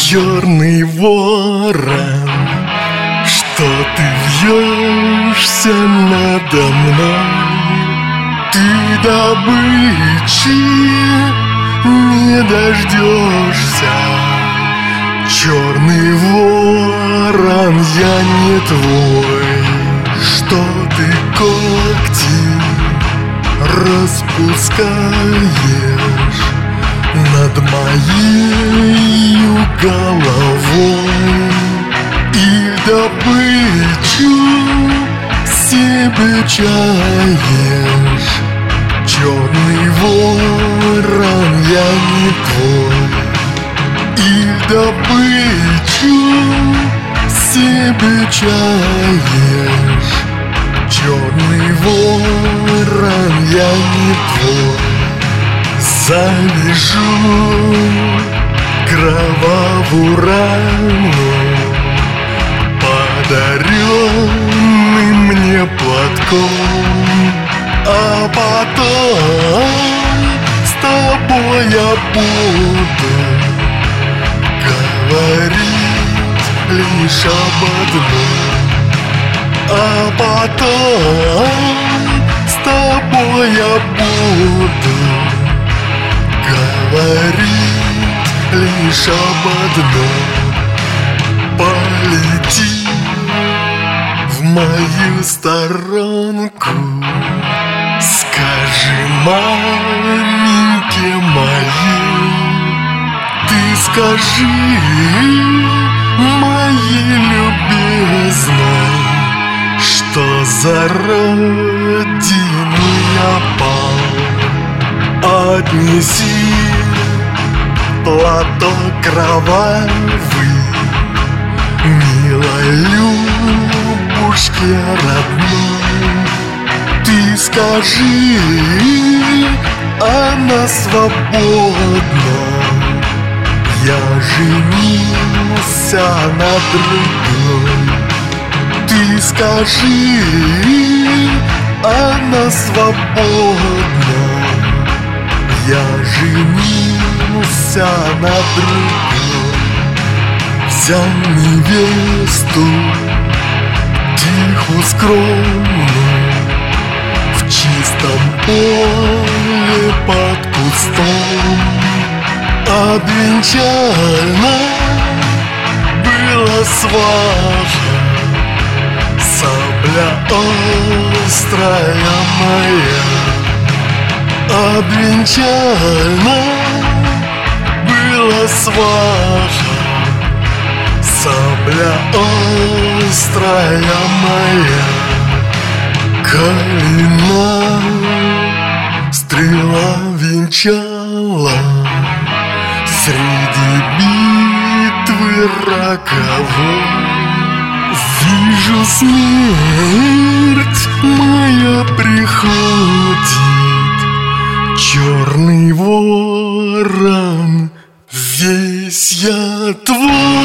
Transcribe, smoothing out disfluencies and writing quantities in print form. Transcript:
Черный ворон, что ты вьешься надо мной? Ты добычи не дождешься. Черный ворон, я не твой. Что ты когти распускаешь над моей головой? И добычу себе чаешь. Черный ворон, я не твой. И добычу себе чаешь. Черный ворон, я не твой. Завяжу кровавую рану подаренным мне платком, а потом с тобой я буду говорить лишь об одном. А потом с тобой я буду говорить лишь об одном. Полети в мою сторонку, скажи маменьке моей. Ты скажи моей любезной, что за родину я пал. Отнеси платок кровавый милой Любушке родной. Ты скажи, она свободна. Я женился на другой. Ты скажи, она свободна. Я женился на другой. Взял невесту тихую, скромную, в чистом поле под кустом. Обвенчана была сваха, сабля острая моя. Обвенчана была сваха, сабля острая моя. Калина стрела венчала среди битвы роковой. Вижу, смерть моя приходит. Черный ворон, весь я твой.